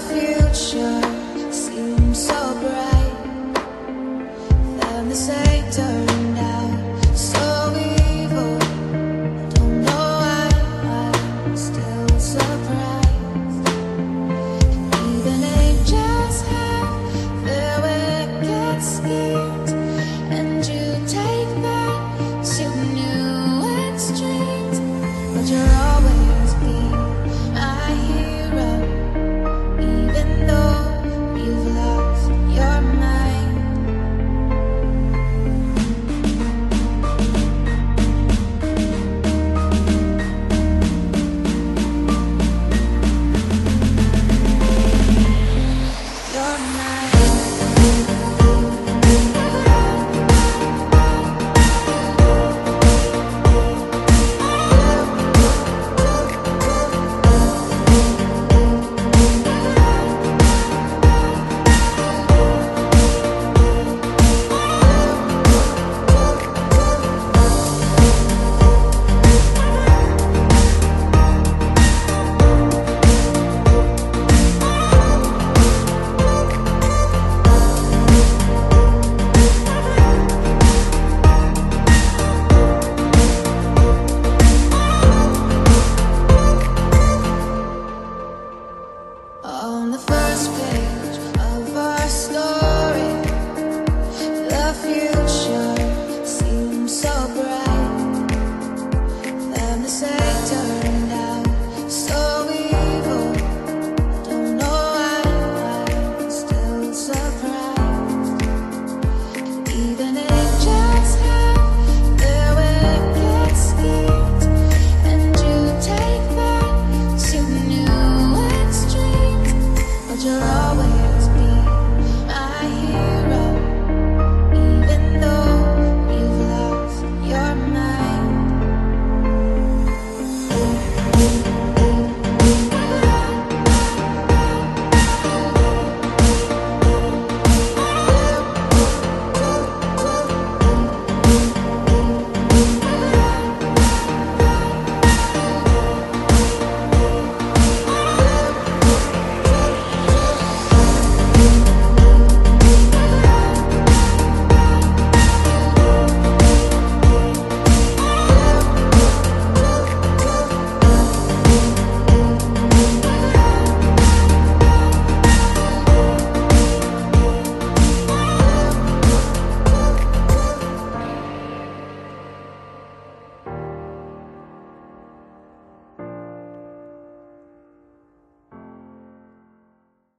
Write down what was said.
future seems so bright, then the say turned out so evil. I don't know why I'm still surprised. Even angels have their wicked schemes, and you take that to new extremes. But you're always been my hero, even though you've lost your mind. You're mine. On the first page of our story, the future seems so bright, then the say turned out so evil. Don't know why I'm still surprised. Even angels have their wicked schemes, and you take that to new extremes. But you're